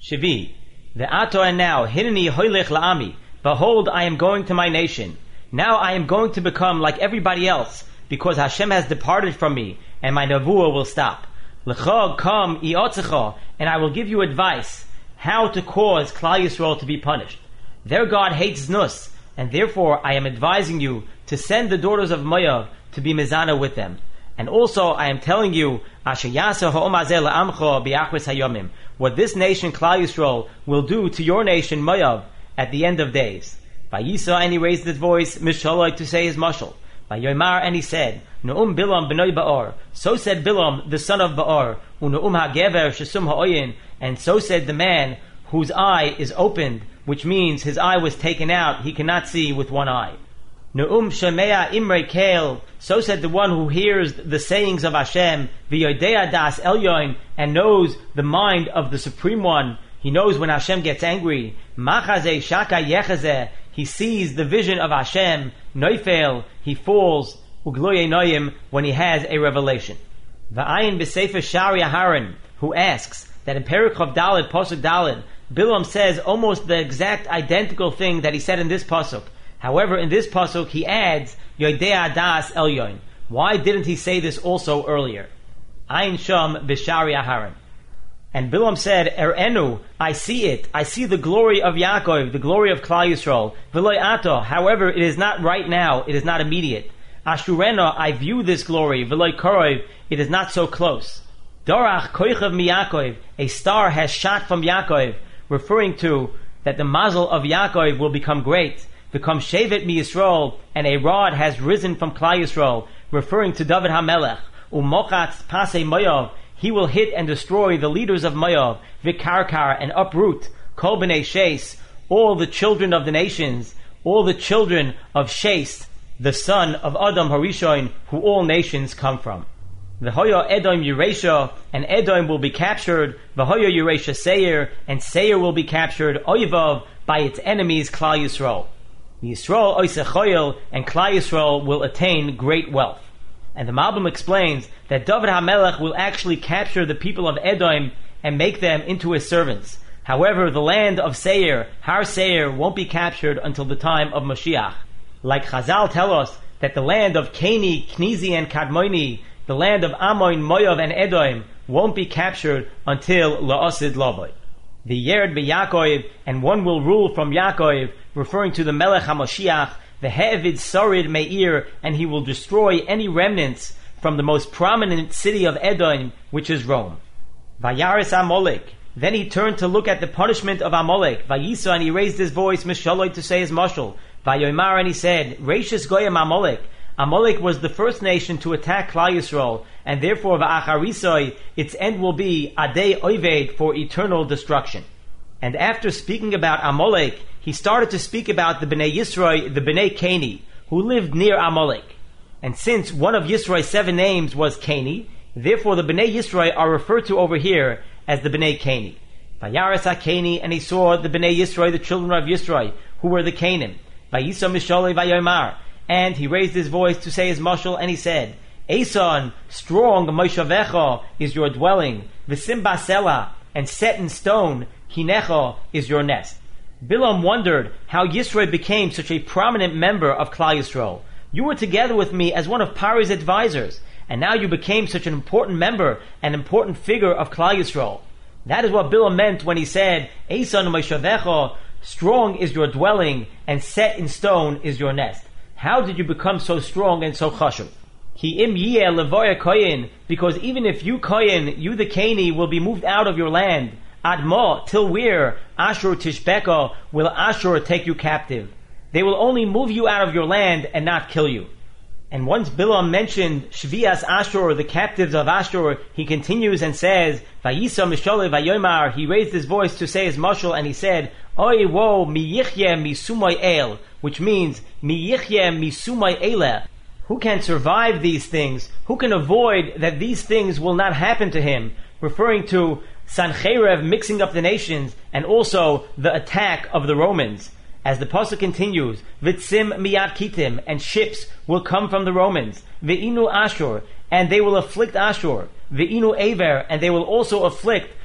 Shavi, the ato and now, hineni hoylech la'ami, behold, I am going to my nation. Now I am going to become like everybody else, because Hashem has departed from me, and my nevuah will stop. L'chog kam i'otzecha, and I will give you advice, how to cause Klal Yisrael to be punished. Their God hates Znus, and therefore I am advising you to send the daughters of Moav to be mezana with them. And also I am telling you, Asher yaseh ha'om hazeh la'amcha bi'achris hayomim, what this nation Klal Yisrael will do to your nation Moav at the end of days. Vayisa, and he raised his voice, Mishaloi, to say his mashal. Vayomar, and he said, Nu'um Bilam b'noi Ba'or, so said Bilam, the son of Ba'or, U'nu'um ha'gever shesum ha'oyin, and so said the man whose eye is opened, which means his eye was taken out, he cannot see with one eye. Nu'um Shemea Imrei Kael, so said the one who hears the sayings of Hashem, V'yodea das Elyon, and knows the mind of the Supreme One. He knows when Hashem gets angry. Machazeh Shaka Yechazeh, he sees the vision of Hashem. Noifel, he falls. Ugloye Noyim, when he has a revelation. V'ayin B'Sefer Shari Aharon, who asks that in Perek Chav Daled, Pasuk Daled, Bilam says almost the exact identical thing that he said in this pasuk. However, in this pasuk he adds Yodea Das Elyon. Why didn't he say this also earlier? Ayin Sham B'Shari Aharon. And Bilam said, Erenu, I see it. I see the glory of Yaakov, the glory of Klal Yisrael. V'loi ato. However, it is not right now. It is not immediate. Ashurena, I view this glory. V'loi korov. It is not so close. Dorach koichav mi Yaakov. A star has shot from Yaakov, referring to that the mazel of Yaakov will become great. Become shevet mi Yisrael, and a rod has risen from Klal Yisrael, referring to David HaMelech. Umochatz pasei Moav. He will hit and destroy the leaders of Moav, Vikarkar, and uproot Kol b'nei Shes, all the children of the nations, all the children of Shes, the son of Adam Harishon, who all nations come from. V'hoya Edom Yeresha, and Edom will be captured. V'hoya Yeresha Seir, and Seir will be captured. Oivav, by its enemies Klal Yisrael. Yisrael Oisechoyel, and Klal Yisrael will attain great wealth. And the Malbim explains that David HaMelech will actually capture the people of Edom and make them into his servants. However, the land of Seir, Har Seir, won't be captured until the time of Mashiach. Like Chazal tell us that the land of Keni, Knizi, and Kadmoni, the land of Ammon, Moav, and Edom, won't be captured until La'asid Lavoi. The Yered B'Yaakov, and one will rule from Yaakov, referring to the Melech HaMashiach, the He'evid Sarid Meir, and he will destroy any remnants from the most prominent city of Edom, which is Rome. Vayaris Amalek. Then he turned to look at the punishment of Amalek. Vayisa, and he raised his voice, Mishaloi, to say his mashal. Vayomar, and he said, Reishis Goyim Amalek. Amalek was the first nation to attack Klal Yisrael, and therefore Va'acharisoi, its end will be Adei Oived, for eternal destruction. And after speaking about Amalek, he started to speak about the Bnei Yisroi, the Bnei Keni, who lived near Amalek. And since one of Yisroi's 7 names was Keni, therefore the Bnei Yisroi are referred to over here as the Bnei Keni. Vayaris HaKeni, and he saw the Bnei Yisroi, the children of Yisroi, who were the Canim. Vayisa Mishalei Vayomar, and he raised his voice to say his mashal, and he said, Eson, strong Moshavecha is your dwelling, V'sim Basela, and set in stone, Hinecha is your nest. Bilam wondered how Yisroi became such a prominent member of Klal Yisrael. You were together with me as one of Pari's advisors, and now you became such an important member, an important figure of Klal Yisrael. That is what Bilam meant when he said, Eson Moshavecha, strong is your dwelling, and set in stone is your nest. How did you become so strong and so chashuv? Ki im yeh levoya koyin, because even if you koyin, you the Keni, will be moved out of your land. Adma, till where? Ashur tishbeka, will Ashur take you captive. They will only move you out of your land and not kill you. And once Bilam mentioned Shvias Ashur, the captives of Ashur, he continues and says, Vayisa Mishale Vayomar, he raised his voice to say his mashal, and he said, Oy wo mi yichye mi sumay el, which means mi yichye mi sumay ele. Who can survive these things? Who can avoid that these things will not happen to him? Referring to Sancherev mixing up the nations, and also the attack of the Romans. As the pasuk continues, Vitzim miyad kitim, and ships will come from the Romans. Ve'inu Ashur, and they will afflict Ashur. Ve'inu Aver, and they will also afflict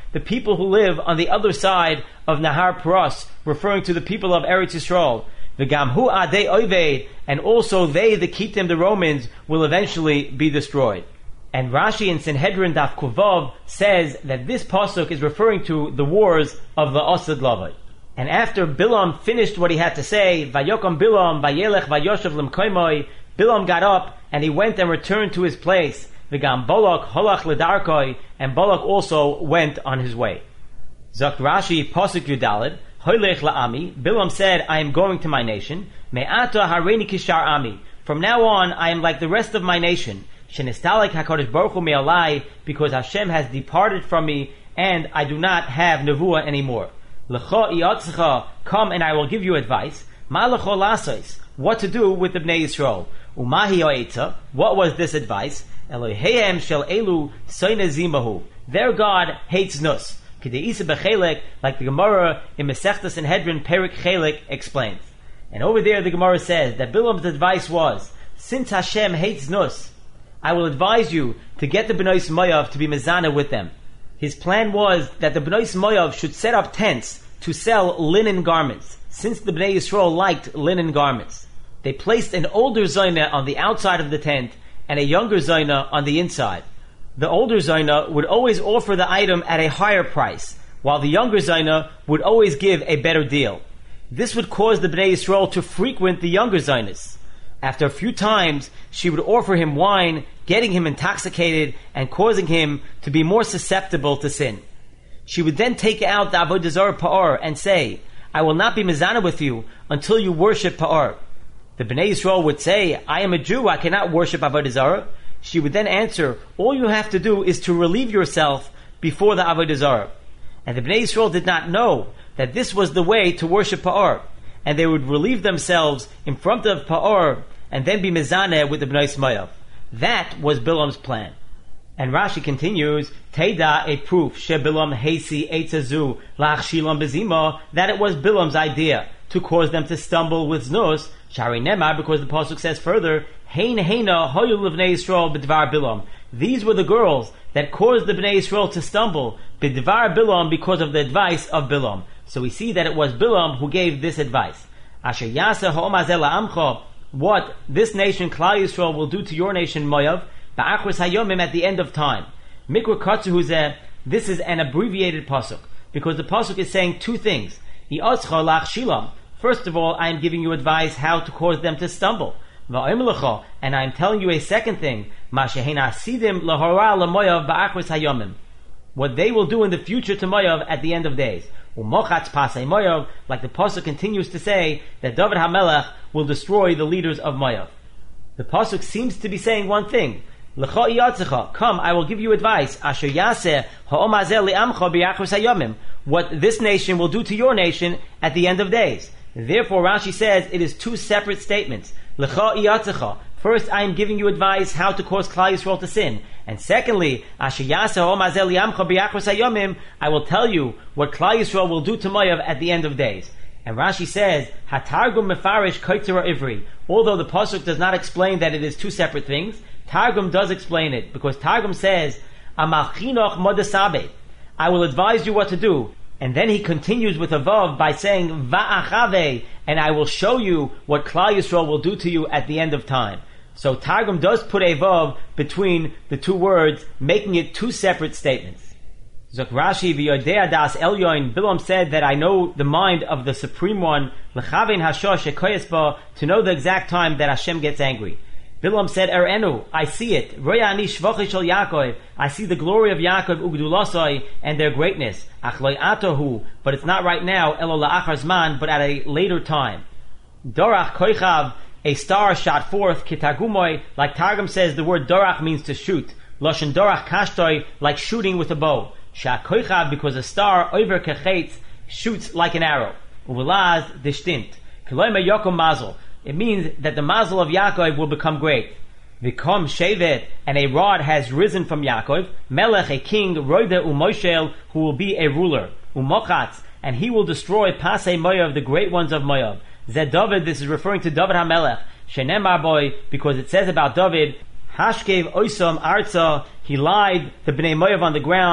the people who live on the other side of Nahar Paras, referring to the people of Eretz Yisrael. V'gam hu adei oived, and also they, the Kittim, the Romans, will eventually be destroyed. And Rashi in Sanhedrin Daf Kuvav says that this pasuk is referring to the wars of the Asad Lavai. And after Bilam finished what he had to say, Vayokam Bilam, Vayelech Vayoshev Lemkoimoi, Bilam got up and he went and returned to his place. V'gam Balak Holach Ledarkoi, and Balak also went on his way. Zok Rashi pasuk Yudalid, Hoylech La'ami, Bilam said, I am going to my nation. Me'ata Hareini Kishar Ami. From now on, I am like the rest of my nation. Shenistalek HaKadosh Baruch Hu me'alai, because Hashem has departed from me, and I do not have nevuah anymore. L'cha i'atzcha, come and I will give you advice. Ma l'cha lasois, what to do with the Bnei Yisrael. Umahi o'etza, what was this advice? Eloheihem shel elu soine zimahu. Their God hates nus. K'de'isa b'chelek, like the Gemara in Masechtas Sanhedrin Perik Chelek explains. And over there the Gemara says that Bilam's advice was, since Hashem hates nus, I will advise you to get the Bnei Moav to be mezana with them. His plan was that the Bnei Moav should set up tents to sell linen garments, since the Bnei Yisrael liked linen garments. They placed an older Zaina on the outside of the tent and a younger Zaina on the inside. The older Zaina would always offer the item at a higher price, while the younger Zaina would always give a better deal. This would cause the Bnei Yisrael to frequent the younger Zainas. After a few times, she would offer him wine, getting him intoxicated and causing him to be more susceptible to sin. She would then take out the Avodah Zarah Pa'or and say, I will not be mezana with you until you worship Pa'or. The Bnei Yisrael would say, I am a Jew, I cannot worship Avodah Zarah. She would then answer, all you have to do is to relieve yourself before the Avodah Zarah. And the Bnei Yisrael did not know that this was the way to worship Pa'or. And they would relieve themselves in front of Pa'or and then be mezaneh with the Bnei Moav. That was Bilam's plan. And Rashi continues, Teda, a proof, she Bilam heisi etzazu lachshilam bezima, that it was Bilam's idea to cause them to stumble with znus, shari nemar, because the pasuk says further, hein heina hoyu l'bnei Yisrael b'dvar Bilam. These were the girls that caused the Bnei Yisrael to stumble, b'dvar Bilam, because of the advice of Bilam. So we see that it was Bilam who gave this advice. Asher yaseh ha'omazeh la'amcha, what this nation, Klal Yisrael, will do to your nation, Moav, ba'achros hayomim, at the end of time. Mikra Katzuhuzeh, this is an abbreviated pasuk, because the pasuk is saying two things. I'atzcha lach shilam. First of all, I am giving you advice how to cause them to stumble. Va'im lecha, and I am telling you a second thing. Ma shehein asidim lahora laMoav ba'achros hayomim. What they will do in the future to Moav at the end of days. Umochatz pasei Moav, like the pasuk continues to say that David HaMelech will destroy the leaders of Moav. The pasuk seems to be saying one thing. L'cha i'atzecha, come, I will give you advice. Asher yaseh ha'omazeh li'amcha b'yachros hayomim. What this nation will do to your nation at the end of days. Therefore, Rashi says it is two separate statements. L'cha i'atzecha. First, I am giving you advice how to cause Klal Yisrael to sin. And secondly, Asher yaseh ha'omazeh li'amcha b'yachros hayomim, I will tell you what Klal Yisrael will do to Moav at the end of days. And Rashi says, Hatargum mefarish kaitera ivri. Although the pasuk does not explain that it is two separate things, Targum does explain it, because Targum says, Amachinoch modesabe, I will advise you what to do. And then he continues with a vav by saying, Va'achave, and I will show you what Klal Yisrael will do to you at the end of time. So Targum does put a vav between the two words, making it two separate statements. Zok Rashi v'yodea das elyon, Bilam said that I know the mind of the Supreme One, l'chavein hashosh shekoyes ba, to know the exact time that Hashem gets angry. Bilam said, Erenu, I see it. Roya ani shvochi shel Yaakov, I see the glory of Yaakov ugdulasoi and their greatness. Achloi atohu, but it's not right now. Elo la'achar zman, but at a later time. Dorach koichav, a star shot forth. Kitagumoi, like Targum says, the word dorach means to shoot. Loshen dorach kashtoi, like shooting with a bow. Shat koichav, because a star over kechetz shoots like an arrow. Uvelaz distinct. Kiloime yokom mazel. It means that the mazel of Yaakov will become great. Vikom shevet, and a rod has risen from Yaakov. Melech, a king, roide umoshel, who will be a ruler. Umochatz, and he will destroy pasei Moav, the great ones of Moav. Zed David, this is referring to David HaMelech. Shenemar boy, because it says about David, Hashkev oisom arza, he lied the Bnei Moav on the ground.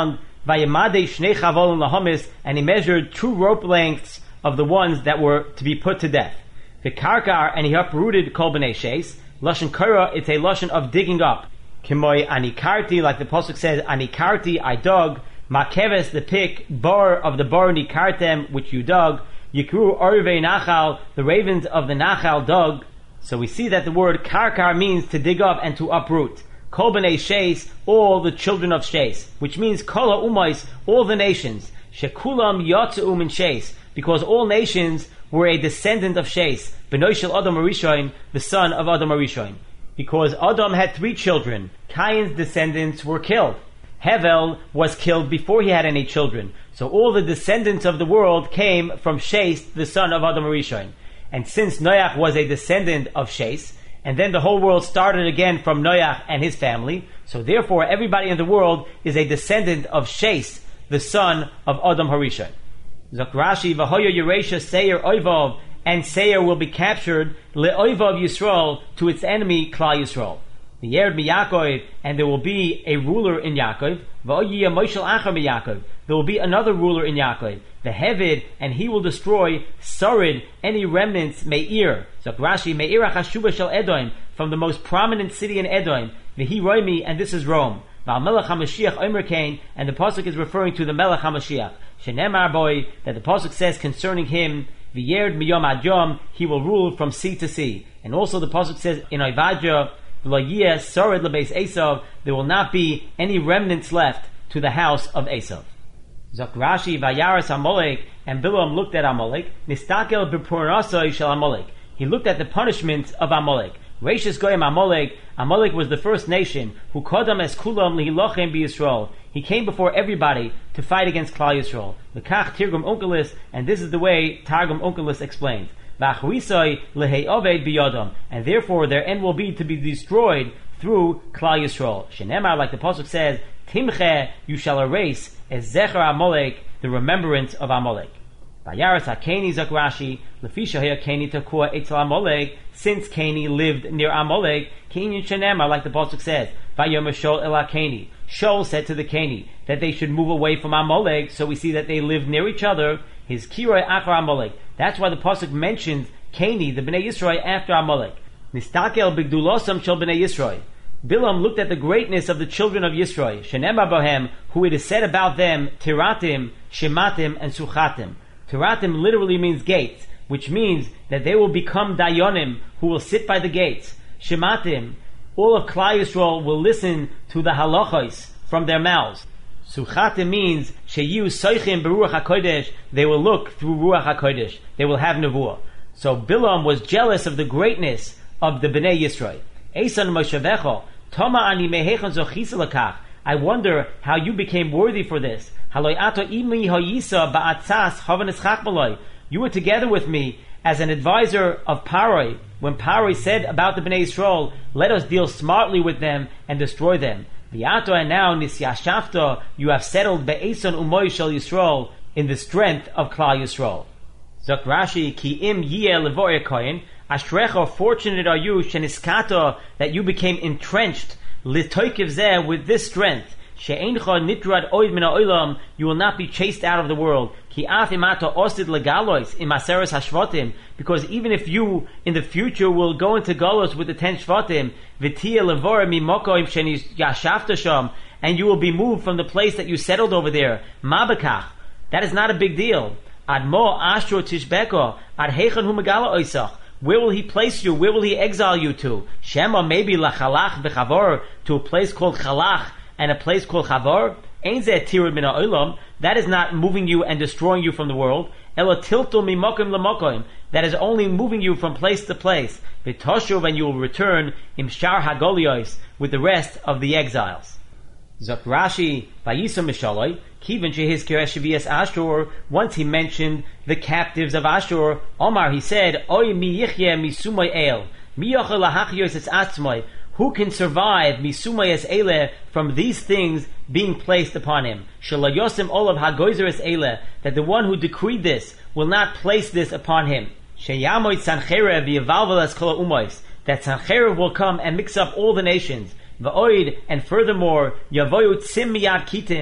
Vayamade shnei chavolim lahamis, and he measured 2 rope lengths of the ones that were to be put to death. V'karkar, and he uprooted kol b'nei sheis. Lashon kara, it's a lashon of digging up. Kimoi anikarti, like the pasuk says, anikarti, I dug. Makeves, the pick. Bar of the bar nikartem, which you dug. Yikru orvei nachal, the ravens of the nachal dug. So we see that the word karkar means to dig up and to uproot. Kol b'nei sheis, all the children of sheis, which means kol ha'umais, all the nations. Shekulam yatzu min sheis, because all nations were a descendant of sheis. B'noi shel Adam Arishain, the son of Adam Arishain. Because Adam had 3 children, Cain's descendants were killed. Hevel was killed before he had any children. So all the descendants of the world came from Sheis, the son of Adam Arishain. And since Noach was a descendant of Sheis, and then the whole world started again from Noach and his family, so therefore everybody in the world is a descendant of Sheis, the son of Adam Harishain. Zok Rashi, V'hoyo Yeresha Seir Oivav, and Seir will be captured le'oivav Yisrael, to its enemy Klal Yisrael. The Yerd mi Yaakov, and there will be a ruler in Yaakov. V'oyiyah Moshel Achar mi Yaakov, there will be another ruler in Yaakov. The Hevid, and he will destroy Sarid, any remnants Meir. So Rashi, Meir HaChashuba Shel Edom, from the most prominent city in Edom. V'hi Roimi, and this is Rome. V'al-Melech HaMashiach Omer Kain, and the pasuk is referring to the Melech HaMashiach. Shenemar boy, that the pasuk says concerning him, V'yerd miyom ad yom, he will rule from sea to sea. And also the pasuk says in Oivadja, V'lo Sarid lebeis Esav, there will not be any remnants left to the house of Esav. Zok Rashi, Vayaras Amalek, and Bilam looked at Amalek. Nistakel b'purnasoi shel Amalek. He looked at the punishments of Amalek. Reishis goyim Amalek. Amalek was the first nation who kodam es kulam lihilochem b'Yisrael. He came before everybody to fight against Klal Yisrael. L'kach Tirgum Onkelis, and this is the way Targum Onkelis explains. V'achwisoi lehei oved b'yodam, and therefore their end will be to be destroyed through Klal Yisrael. Shenemar, like the pasuk says, Timche, you shall erase as Zecher Amalek, the remembrance of Amalek. Vayaras HaKeni Zok Rashi, Lefisha HaKeni Takua Eitzel Amalek, since Keni lived near Amalek, Kenyan Shenemar, like the pasuk says, Vayom Shol El HaKeni. Shol said to the Keni that they should move away from Amalek, so we see that they lived near each other. His Kiroi Achar Amalek. That's why the pasuk mentions Keni, the Bnei Yisrael, after Amalek. Nistakel Bigdulosam Shel Bnei Yisrael. Bilam looked at the greatness of the children of Yisrael, Shenemar Bohem, who it is said about them, Tiratim, Shematim, and Suchatim. Tiratim literally means gates, which means that they will become Dayonim, who will sit by the gates. Shematim, all of Klal Yisrael will listen to the halachos from their mouths. Suchatim means Sheyu Soichim Beruach HaKodesh, they will look through Ruach HaKodesh, they will have Nevuah. So Bilam was jealous of the greatness of the Bnei Yisrael. Eisan Moshevecho, Toma ani mehechan zochisa lakach. I wonder how you became worthy for this. Haloi ato imi hoyisa ba'atzas havanis chachmaloi. You were together with me as an advisor of Paroi, when Paroi said about the Bnei Yisrael, let us deal smartly with them and destroy them. V'ato, and now nisyashafta, you have settled be'eson umoy shel Yisrael, in the strength of Klal Yisrael. Zok Rashi, ki im yeh levoyer kohen, Ashrecha, fortunate are you, sheniskata, that you became entrenched, litoikiv zeh, with this strength. She'eincha nitrad oid min ha'olam, you will not be chased out of the world. Ki af imata osid legalois im aseres hashvatim, because even if you in the future will go into galos with the 10 shvatim, v'tia levora mimokoim shenis yashafta sham, and you will be moved from the place that you settled over there. Mabakach, that is not a big deal. Admo ashur tishbeko, ad heichan hu megala oisach. Where will he place you? Where will he exile you to? Shema, maybe lachalach b'chavor, to a place called Chalach and a place called Chavor? Ein zeh tirud min ha'olam. That is not moving you and destroying you from the world. Ela tiltul mimokim lamokim. That is only moving you from place to place. V'toshuv, and you will return im shar hagolios, with the rest of the exiles. Zok Rashi, Vayisam Mishaloi, Kivan Shehis Kereshavias Ashur, once he mentioned the captives of Ashur, Omar, he said, Oy mi yichye misumay el, mi yochel lahachyos es atzmai, who can survive misumay es ele, from these things being placed upon him? Shalayosim olav hagoizer es ele, that the one who decreed this will not place this upon him. Sheyamoit Sancherev v'yavalvel es kol umois, that Sancherev will come and mix up all the nations. V'oid, and furthermore, Yavoyu tzim miyad kitim,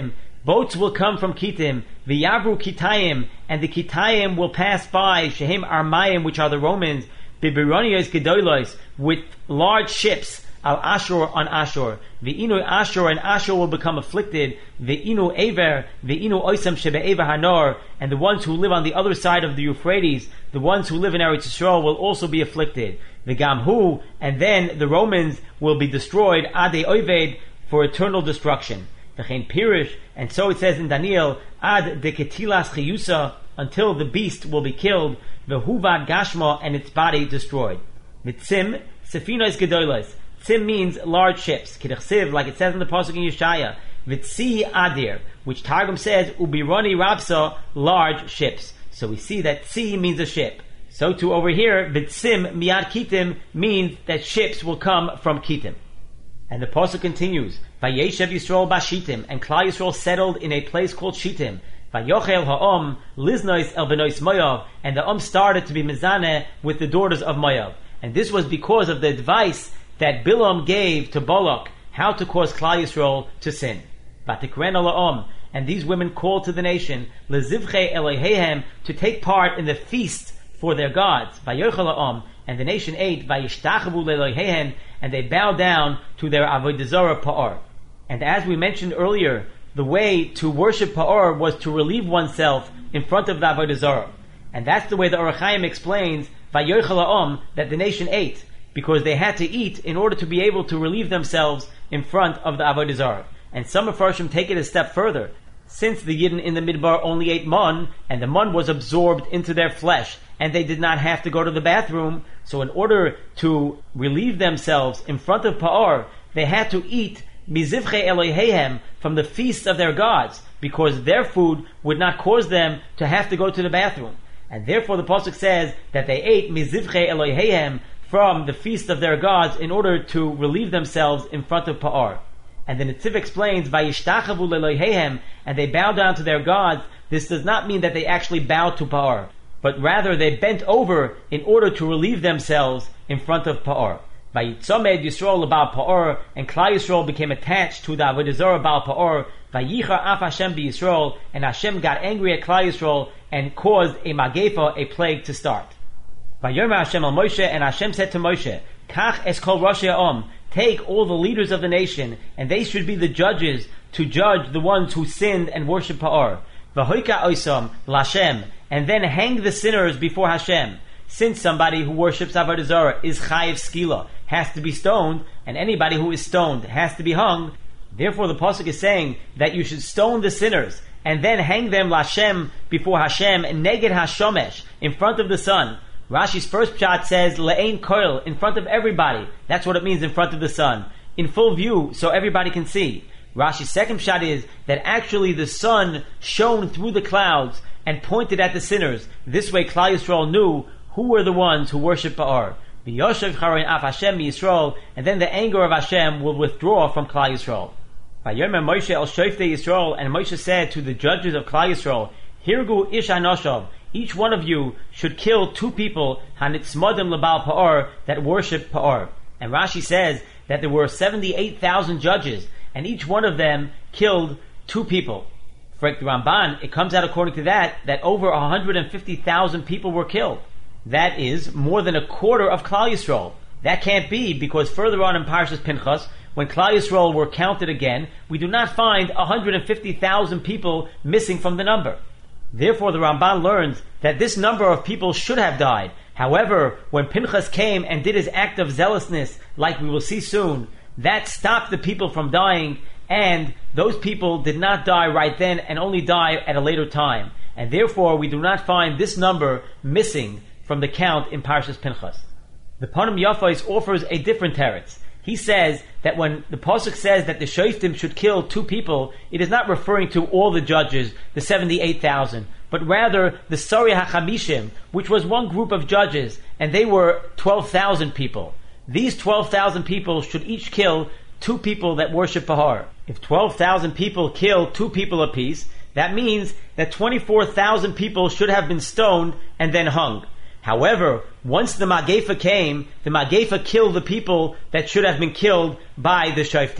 Boats will come from Kittim, v'yavru Kitayim, and the Kitayim will pass by, shehem Armayim, which are the Romans, b'bironiyos gedolos, with large ships, al Ashur on Ashur. V'inu Ashur, and Ashur will become afflicted. V'inu Aver, v'inu Oisam shebe'ever Hanor, and the ones who live on the other side of the Euphrates, the ones who live in Eretz Yisrael will also be afflicted. V'gamhu, and then the Romans will be destroyed, ade Oved, for eternal destruction. V'chein Pirish, and so it says in Daniel, ad de ketilas chiyusa, until the beast will be killed, v'huvad gashma, and its body destroyed. V'tzim, sefinos gedolos. Tzim means large ships. Kidachsiv, like it says in the pasuk in Yeshaya. V'tzi adir, which Targum says, ubironi rabsa, large ships. So we see that tzi means a ship. So too over here, v'tzim miyad kitim means that ships will come from Kitim. And the pasuk continues, Vayeshev Yisrael bashitim, and Klal Yisrael settled in a place called Shitim. Vayochel ha'om liznois el benois Moav, and the started to be mizaneh with the daughters of Moav. And this was because of the advice that Bilam gave to Balak how to cause Klal Yisrael to sin. Vatikren la'om, and these women called to the nation, lezivche Elohehem, to take part in the feast for their gods. Vayochel ha'om, and the nation ate, vayishtachavu le'Elohehem, and they bowed down to their avodah zarah Pa'ar. And as we mentioned earlier, the way to worship Pa'ar was to relieve oneself in front of the avodah zarah. And that's the way the Orach Chaim explains, vayochel ha'om, that the nation ate, because they had to eat in order to be able to relieve themselves in front of the avodah zarah. And some Mepharshim take it a step further. Since the Yidden in the Midbar only ate mun, and the mun was absorbed into their flesh, and they did not have to go to the bathroom, so in order to relieve themselves in front of Pa'ar, they had to eat mizivche Elohehem, from the feasts of their gods, because their food would not cause them to have to go to the bathroom. And therefore the pasuk says that they ate mizivche Elohehem, from the feast of their gods, in order to relieve themselves in front of Pa'ar. And the Netziv explains, vayishtachavu le'Elohehem, and they bow down to their gods. This does not mean that they actually bowed to Pa'ar, but rather they bent over in order to relieve themselves in front of Pa'ar. Vayitzomed Yisrael Baal Pa'ar, and Klal Yisrael became attached to the avodah zarah Baal Pa'ar. Vayichar af Hashem b'Yisrael, and Hashem got angry at Klal Yisrael and caused a magefa, a plague, to start. Vayomer Hashem al Moshe, and Hashem said to Moshe, Kach es kol roshei ha'am, take all the leaders of the nation, and they should be the judges to judge the ones who sinned and worship Pa'ar. V'hoika oisam l'Hashem, and then hang the sinners before Hashem. Since somebody who worships avodah zarah is chayiv skila, has to be stoned, and anybody who is stoned has to be hung, therefore the pasuk is saying that you should stone the sinners, and then hang them l'Hashem before Hashem, neged hashomesh, in front of the sun. Rashi's first pshat says le'ein koil, in front of everybody. That's what it means, in front of the sun, in full view, so everybody can see. Rashi's second pshat is that actually the sun shone through the clouds and pointed at the sinners. This way Klal Yisrael knew who were the ones who worship Ba'ar. V'yoshev charein af Hashem Yisrael, and then the anger of Hashem will withdraw from Klal Yisrael. Vayomer Moshe el shoftei Yisrael, and Moshe said to the judges of Klal Yisrael, Hirgu ish hanoshav, each one of you should kill 2 people, hanitzmodim lebal Pa'ar, that worship Pa'ar. And Rashi says that there were 78,000 judges, and each one of them killed 2 people. For the Ramban, it comes out according to that over 150,000 people were killed. That is more than a quarter of Klal Yisrael. That can't be, because further on in Parshas Pinchas, when Klal Yisrael were counted again, we do not find 150,000 people missing from the number. Therefore, the Ramban learns that this number of people should have died. However, when Pinchas came and did his act of zealousness, like we will see soon, that stopped the people from dying, and those people did not die right then and only die at a later time. And therefore, we do not find this number missing from the count in Parshas Pinchas. The Panim Yafos offers a different teretz. He says that when the pasuk says that the shoftim should kill 2 people, it is not referring to all the judges, the 78,000, but rather the Sari HaChamishim, which was one group of judges, and they were 12,000 people. These 12,000 people should each kill 2 people that worship Bahar. If 12,000 people kill 2 people apiece, that means that 24,000 people should have been stoned and then hung. However, once the Magefa came, the Magefa killed the people that should have been killed by the Shoftim.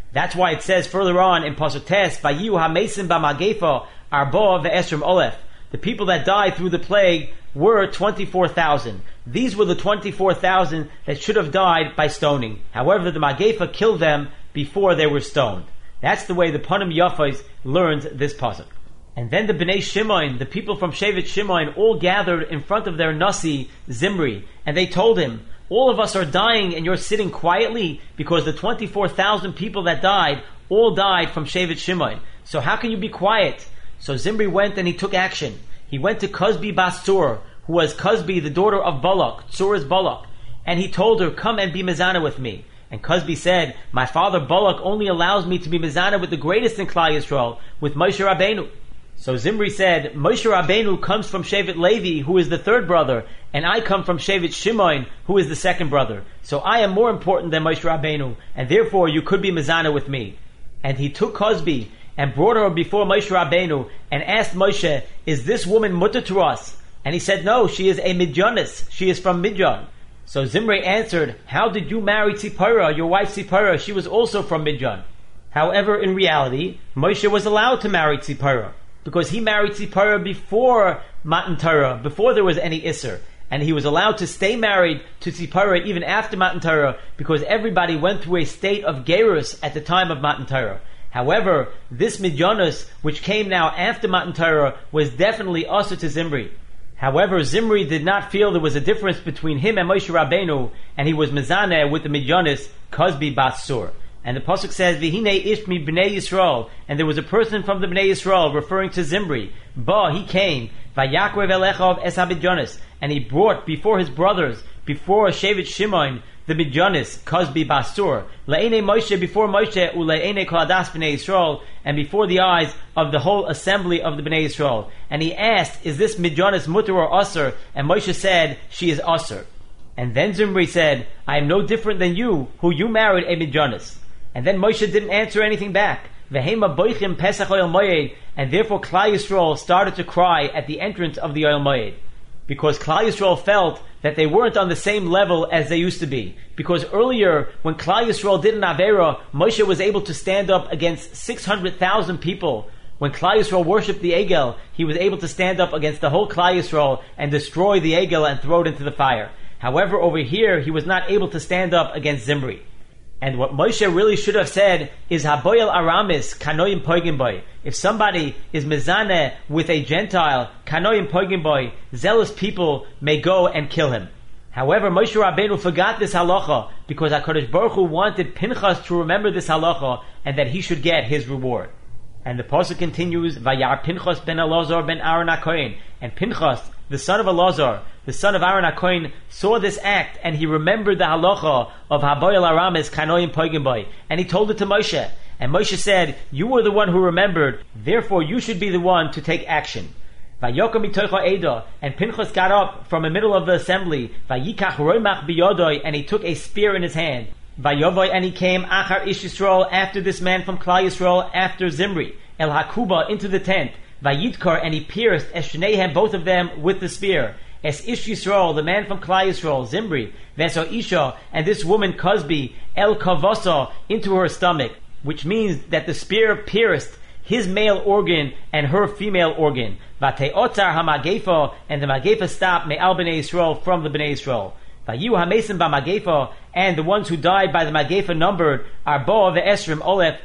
That's why it says further on in Pasuk Tes, Vayu hamesim b'magefa arba ve'esrim olef. The people that died through the plague were 24,000. These were the 24,000 that should have died by stoning. However, the Magefa killed them before they were stoned. That's the way the Panim Yafais learns this pasuk. And then the Bnei Shimon, the people from Shevet Shimon, all gathered in front of their Nasi, Zimri, and they told him, all of us are dying and you're sitting quietly, because the 24,000 people that died, all died from Shevet Shimon. So how can you be quiet? So Zimri went and he took action. He went to Cozbi Bas Tzur, who was Cozbi, the daughter of Balak, Tzur is Balak, and he told her, come and be Mizana with me. And Cozbi said, my father Balak only allows me to be Mizana with the greatest in Klal Yisrael, with Moshe Rabbeinu. So Zimri said, Moshe Rabbeinu comes from Shevet Levi, who is the third brother, and I come from Shevet Shimon, who is the second brother. So I am more important than Moshe Rabbeinu, and therefore you could be Mizana with me. And he took Cozbi and brought her before Moshe Rabbeinu and asked Moshe, is this woman mutter to us? And he said, no, she is a Midyanis. She is from Midyan. So Zimri answered, how did you marry Tzipora, your wife Tzipora? She was also from Midyan. However, in reality, Moshe was allowed to marry Tzipora, because he married Tzipora before Matan Torah, before there was any Isser. And he was allowed to stay married to Tzipora even after Matan Torah, because everybody went through a state of Gerus at the time of Matan Torah. However, this Midyanis, which came now after Matan Torah, was definitely also to Zimri. However, Zimri did not feel there was a difference between him and Moshe Rabbeinu, and he was Mizaneh with the Midyanis, Cozbi Bas Tzur. And the pasuk says, "V'hinei ish mi bnei Yisrael," and there was a person from the bnei Yisrael, referring to Zimri. Ba, he came, vayakrev elechav es habidyanis, and he brought before his brothers, before Shevet Shimon, the Midyanis, Cozbi Bas Tzur, le'enei Moshe, before Moshe, ule'enei kol hadas bnei Yisrael, and before the eyes of the whole assembly of the bnei Yisrael. And he asked, is this Midyanis mutter or asur? And Moshe said, she is asur. And then Zimri said, I am no different than you, who you married a Midyanis. And then Moshe didn't answer anything back. Vehema boichim Pesach Oyel Moed, and therefore Klal Yisrael started to cry at the entrance of the Oyel Moed, because Klal Yisrael felt that they weren't on the same level as they used to be. Because earlier, when Klal Yisrael did an Avera, Moshe was able to stand up against 600,000 people. When Klal Yisrael worshipped the Egel, he was able to stand up against the whole Klal Yisrael and destroy the Egel and throw it into the fire. However, over here, he was not able to stand up against Zimri. And what Moshe really should have said is, Haboyel Aramis, Kanoim Poigim Boy. If somebody is Mizaneh with a Gentile, Kanoim Poigim Boy, zealous people may go and kill him. However, Moshe Rabbeinu forgot this halacha, because HaKadosh Baruch Hu wanted Pinchas to remember this halacha, and that he should get his reward. And the pasuk continues, Vayar Pinchas ben Elazar ben Aaron HaKohen. And Pinchas, the son of Elazar, the son of Aaron HaKohen, saw this act, and he remembered the halacha of Haboyel Aramis Kanoim Poigim Boy, and he told it to Moshe. And Moshe said, you were the one who remembered, therefore you should be the one to take action. Vayokam mitocha Eda, and Pinchas got up from the middle of the assembly, Vayikach roimach biyodoi, and he took a spear in his hand. Vayovoi, and he came Achar Ish Yisrael, after this man from Klal Yisrael, after Zimri, El Hakuba, into the tent. Vayidkar, and he pierced Es Shnehem, both of them, with the spear. Es Ish Yisrael, the man from Klal Yisrael, Zimri, Veso Isha, and this woman Cozbi, El Kavasa, into her stomach, which means that the spear pierced his male organ and her female organ. Vateotar HaMagefa, and the Magefa stopped Me'al Bnei Yisrael, from the Bnei Yisrael. Vayu HaMesim BaMagefa, and the ones who died by the Magefa numbered Arba ve'esrim Olef,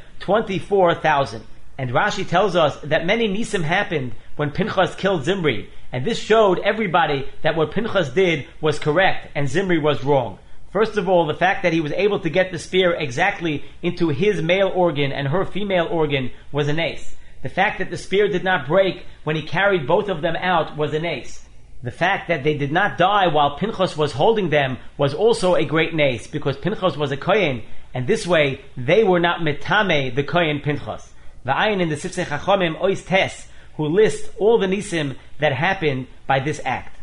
24,000. And Rashi tells us that many nisim happened when Pinchas killed Zimri, and this showed everybody that what Pinchas did was correct and Zimri was wrong. First of all, the fact that he was able to get the spear exactly into his male organ and her female organ was an ace. The fact that the spear did not break when he carried both of them out was an ace. The fact that they did not die while Pinchas was holding them was also a great nace, because Pinchas was a Kohen, and this way they were not metame the Kohen Pinchas. The ayin in the Sifsei Chachamim Ois Tes, who lists all the nisim that happened by this act.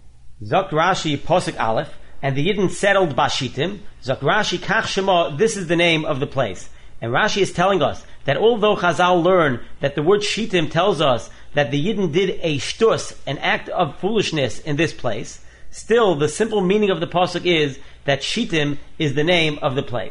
Zok Rashi Posuk Aleph, and the Yidden settled Bashitim. Zok Rashi Kach Shema, this is the name of the place. And Rashi is telling us that although Chazal learn that the word Shitim tells us that the Yidden did a shtus, an act of foolishness in this place, still the simple meaning of the pasuk is that Shitim is the name of the place.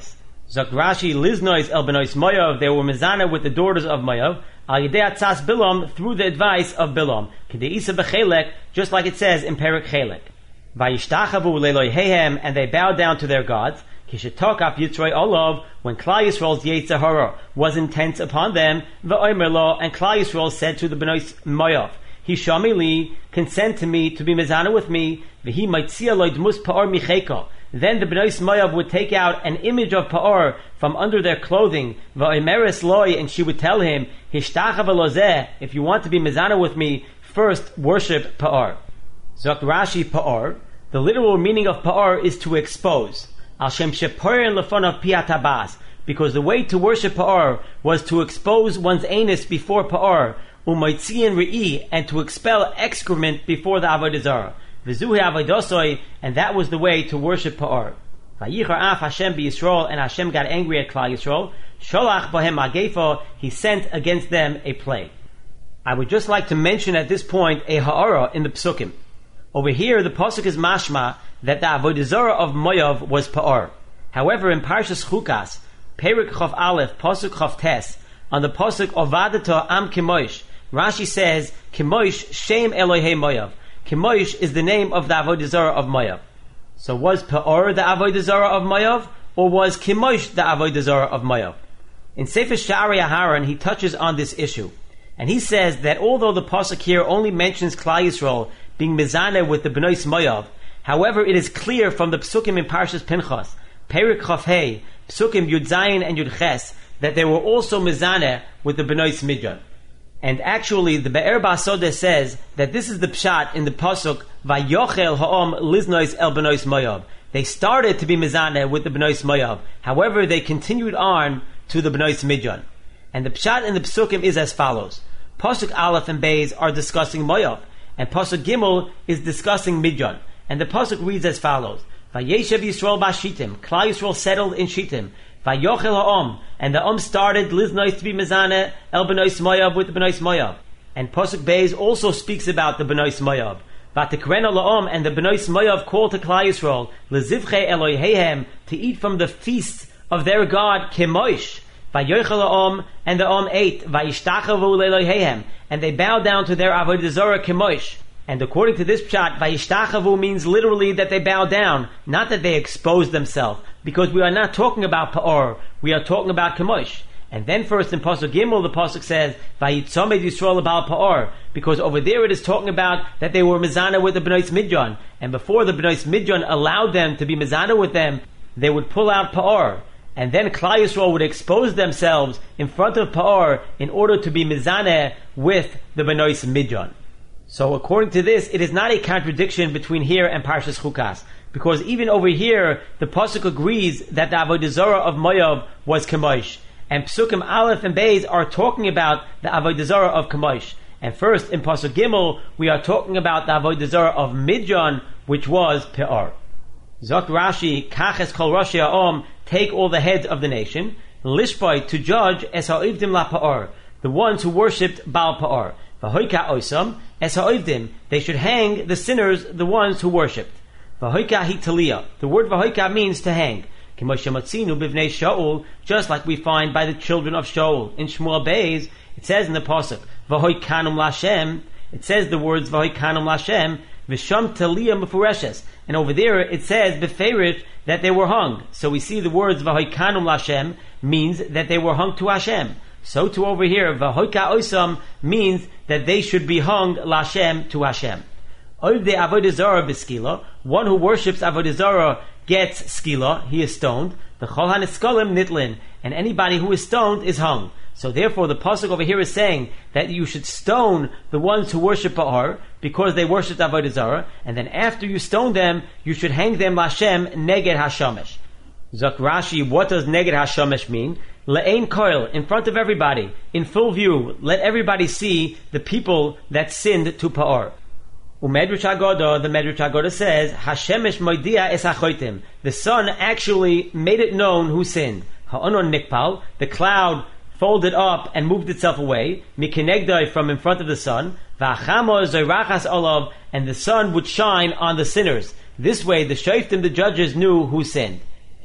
Zok Rashi, Liznois el benois Moav, they were mezana with the daughters of Moav, al yedei atzas Bilam, through the advice of Bilam. K'deisa b'chelek, just like it says in Perek Chelek. Vayishtachavu le'loi hehem, and they bowed down to their gods. Kishetokaf Yitzroi Olav, when Klal Yisrael's Yetzer Hara was intense upon them, v'omer lo, and Klal Yisrael said to the benois Moav, Hishami li, consent to me, to be mezana with me, v'hi maitzia lo dmus pa'or micheka. Then the benois Moav would take out an image of Pa'or from under their clothing, v'omeres loy, and she would tell him, Hishtachav elozeh, if you want to be mezana with me, first worship Pa'or. Zok Rashi Pa'or, the literal meaning of Pa'or is to expose. Al Shem Sheporin Lefonav Piat Habas, because the way to worship Pa'or was to expose one's anus before Pa'or, Umaitzian Re'i, and to expel excrement before the Avodah Zarah. V'zuhi Avodosoi, and that was the way to worship Pa'or. Vayichar Af Hashem b'Yisrael, and Hashem got angry at Klal Yisrael. Sholach Bahem Magefo, he sent against them a plague. I would just like to mention at this point a ha'ara in the Psukim. Over here, the pasuk is mashma that the avodah zarah of Moav was Pa'or. However, in Parshas Chukas, Perek Chav Aleph, pasuk Chav Tes, on the pasuk Ovadato Am Kimosh, Rashi says, Kimosh Shem Elohei Moav. Kimosh is the name of the avodah zarah of Moav. So was Pa'or the avodah zarah of Moav, or was Kimosh the avodah zarah of Moav? In Sefer Sha'arei Aharon, he touches on this issue, and he says that although the pasuk here only mentions Klal Yisrael being mezaneh with the benois Moav, however, it is clear from the Psukim in Parshas Pinchas, Perek Chaf Hei, Psukim Yud Zayin and Yud Ches, that they were also mezaneh with the benois Midyan. And actually, the Be'er Ba'asodeh says that this is the pshat in the pasuk Vayochel Ha'om Liznois El Benois Moav. They started to be mezaneh with the benois Moav. However, they continued on to the benois Midyan. And the pshat in the Psukim is as follows. Pasuk Aleph and Beis are discussing Moav, and Pasuk Gimel is discussing Midyan. And the pasuk reads as follows: Vayeshev Yisrael b'Shittim, Klal Yisrael settled in Shittim. Vayochel ha'om, and the started Liznois to be mezaneh el benois Moav with the benois Moav. And pasuk Beis also speaks about the benois Moav. Vatikrena la'om, and the benois Moav called to Klal Yisrael lezivchei Eloheihem, to eat from the feast of their God Kemosh. Vayochel ha'om, and the ate. Vayishtachavu le'Eloheihem, and they bowed down to their avodah zarah Kemosh. And according to this pshat, Vayishtachavu means literally that they bow down, not that they expose themselves, because we are not talking about Pa'or, we are talking about Kemosh. And then first in Pasuk Gimel, the Pasuk says, Vayitzomed Yisrael about Pa'or, because over there it is talking about that they were mezaneh with the benois Midyan, and before the benois Midyan allowed them to be mezaneh with them, they would pull out Pa'or. And then Klal Yisrael would expose themselves in front of Pa'or in order to be mezaneh with the benois Midyan. So according to this, it is not a contradiction between here and Parshas Chukas, because even over here, the pasuk agrees that the avodah zarah of Moav was Kemosh, and Psukim Aleph and Beis are talking about the avodah zarah of Kemosh. And first, in pasuk Gimel, we are talking about the avodah zarah of Midyan, which was Peor. Zok Rashi, Kaches Kol Roshei Ha'om, take all the heads of the nation, Lishboi, to judge Es Ha'ivdim La Peor, the ones who worshipped Baal Peor. V'hoika oisam es ha'ovdim, they should hang the sinners, the ones who worshipped. V'hoika hitalia, the word v'hoika means to hang. K'moshe matzinu b'vnei Shaul, just like we find by the children of Shaul. In Shmuel Beis, it says in the pasuk v'hoikanum lashem, it says the words v'hoikanum lashem v'sham talia mefureshes, and over there it says b'ferish that they were hung. So we see the words v'hoikanum lashem means that they were hung to Hashem. So too over here, v'hoika oisam means that they should be hung l'Hashem, to Hashem. Ovdei avodah zarah b'skila, one who worships avodah zarah gets skila, he is stoned. The chol haniskolim nitlin, and anybody who is stoned is hung. So therefore the pasuk over here is saying that you should stone the ones who worship Pa'or, because they worship avodah zarah, and then after you stone them, you should hang them l'Hashem neged hashamesh. Zok Rashi, what does neged hashamesh mean? Le'ein koil, in front of everybody, in full view, let everybody see the people that sinned to Pa'or. Umedrash Haggadah, the Medrash Haggadah says, Hashemesh moidia es hachoitim, the sun actually made it known who sinned. Ha'onon nikpal, the cloud folded up and moved itself away, mikinegdai, from in front of the sun, v'achamo zoyrachas olav, and the sun would shine on the sinners. This way the shoftim, the judges, knew who sinned.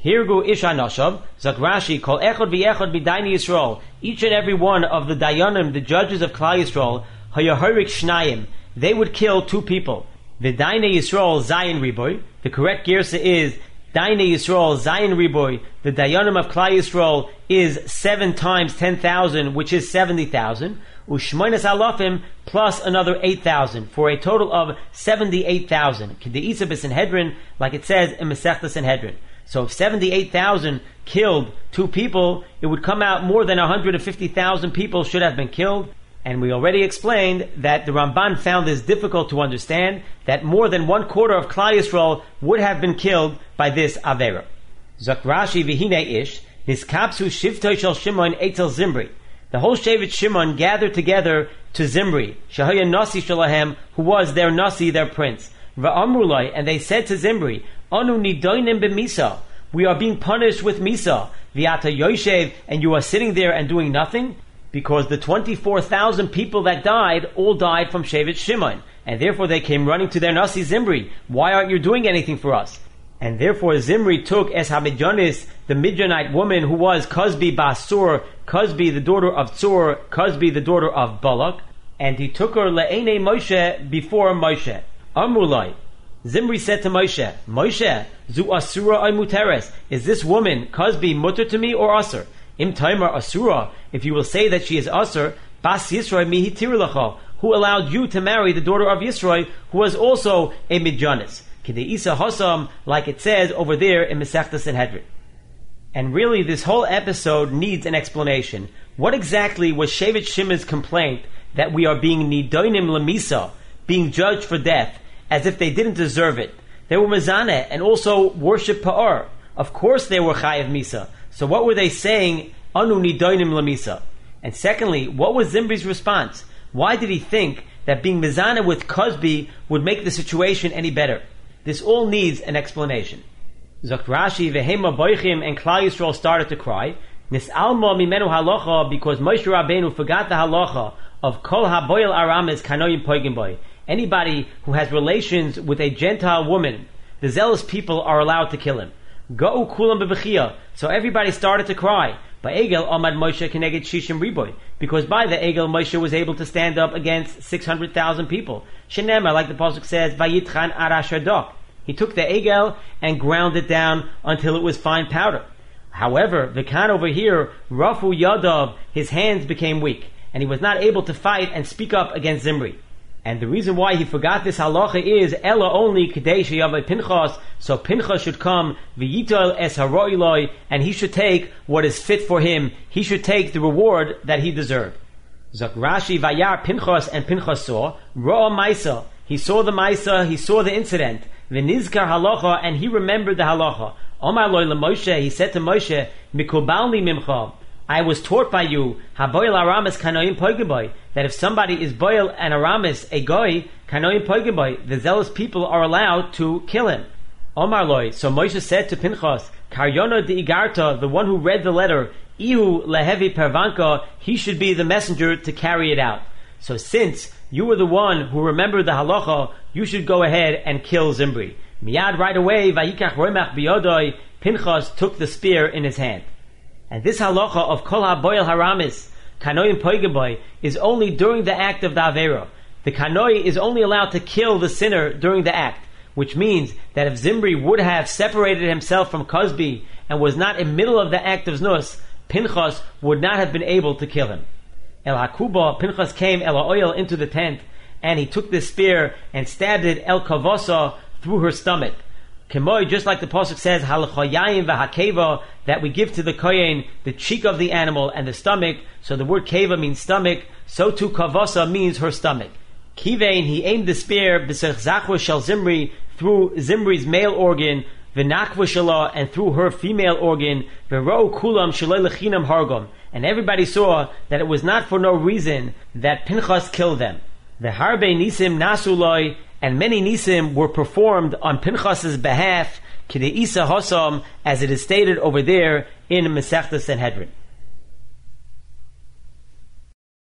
Hirgu ish hanoshav, Zak Rashi, kol echad v'echad b'dayni Yisrael. Each and every one of the dayanim, the judges of Klal Yisrael, hayahorik shnayim, they would kill 2 people. V'dayni Yisrael zayin riboy. The correct girsa is Dayni Yisrael zayin riboy. The dayanim of Klal Yisrael is 7 times 10,000, which is 70,000. Ushmoinas alafim plus another 8,000 for a total of 78,000. K'de'isa b'Sanhedrin, like it says in Masechta Sanhedrin. So if 78,000 killed 2 people, it would come out more than 150,000 people should have been killed. And we already explained that the Ramban found this difficult to understand, that more than 1/4 of Klal Yisrael would have been killed by this Avera. Zak Rashi v'hinei ish, niskapsu shivtoi shel Shimon etzel Zimri. The whole Shevet Shimon gathered together to Zimri, Shahaya Nasi Shalahem, who was their Nasi, their prince. Va'amrulai, and they said to Zimri, Anu nidoinim b'misa, we are being punished with Misa. V'ata Yoshev, and you are sitting there and doing nothing? Because the 24,000 people that died, all died from Shevet Shimon. And therefore they came running to their Nasi Zimri. Why aren't you doing anything for us? And therefore Zimri took Es HaMidyanis, the Midianite woman who was Kozbi Basur, Kozbi the daughter of Tzur, Kozbi the daughter of Balak, and he took her Le'ene Moshe before Moshe. Amrulai, Zimri said to Moshe, Moshe, Zu Asura ay Muteres, is this woman Kozbi mutter to me or Asur? Im Taimar Asura, if you will say that she is Asur, Bas Yisroi mihi tirlacha, who allowed you to marry the daughter of Yisroi, who was also a Midyanis. K'de'isa Hasam, like it says over there in Masechta Sanhedrin. And really, this whole episode needs an explanation. What exactly was Shevet Shimon's complaint that we are being nidoinim lemisa, being judged for death, as if they didn't deserve it? They were mezaneh and also worship Pa'ar. Of course they were chayav misa. So what were they saying? Anu nidoinim lemisa. And secondly, what was Zimri's response? Why did he think that being mezaneh with Kozbi would make the situation any better? This all needs an explanation. Zok Rashi vehema boichim, and Klal Yisrael started to cry. Nis'alma mimenu halacha, because Moshe Rabbeinu forgot the halacha of kol haboyel aramis kanoyim poigim boy. Anybody who has relations with a Gentile woman, the zealous people are allowed to kill him. Ga'u kulam bebechia. So everybody started to cry. By Egel Amad Moshe Keneged Shishim Riboy, because by the Egel Moshe was able to stand up against 600,000 people. Shenema, like the pasuk says, Vayitchan Arashadok. He took the Egel and ground it down until it was fine powder. However, Vikan over here, Rafu Yadav, his hands became weak, and he was not able to fight and speak up against Zimri. And the reason why he forgot this halacha is Ella only Kadesh Yavai Pinchas, so Pinchas should come v'yitol es haroiloi, and he should take what is fit for him. He should take the reward that he deserved. Zak Rashi vayar Pinchas, and Pinchas saw Ro'a Maisa. He saw the Maisa, he saw the incident. V'nizkar halacha, and he remembered the halacha. Omar loy leMoshe, he said to Moshe, Mikubalni mimcha, I was taught by you, haboil aramis kanoim poigaboy, that if somebody is boil and aramis, a goy, kanoim poigaboy, the zealous people are allowed to kill him. Omar loy, so Moshe said to Pinchas, Karyono de Igarta, the one who read the letter, Ihu lehevi pervanka, he should be the messenger to carry it out. So since you were the one who remembered the halacha, you should go ahead and kill Zimri. Miyad right away, vayikach roimach biyodoi, Pinchas took the spear in his hand. And this halacha of kol haboil haramis, kanoim poigaboy, is only during the act of the avera. The kanoi is only allowed to kill the sinner during the act, which means that if Zimri would have separated himself from Kozbi and was not in the middle of the act of znus, Pinchas would not have been able to kill him. El Hakuba, Pinchas came El Ha'oil into the tent, and he took this spear and stabbed it El Kavosa through her stomach. Kemoy, just like the pasuk says, Halachayayim v'hakeva, that we give to the kohen the cheek of the animal and the stomach. So the word keva means stomach. So too kavasa means her stomach. Kivein, he aimed the spear b'sech zachwa shel Zimri, through Zimri's male organ, v'nakva shala, and through her female organ, v'ro kulam shalei lechinam hargam, and everybody saw that it was not for no reason that Pinchas killed them. V'harbe nisim nasuloi, and many nisim were performed on Pinchas's behalf, K'de'isa Hosam, as it is stated over there in Masechta Sanhedrin.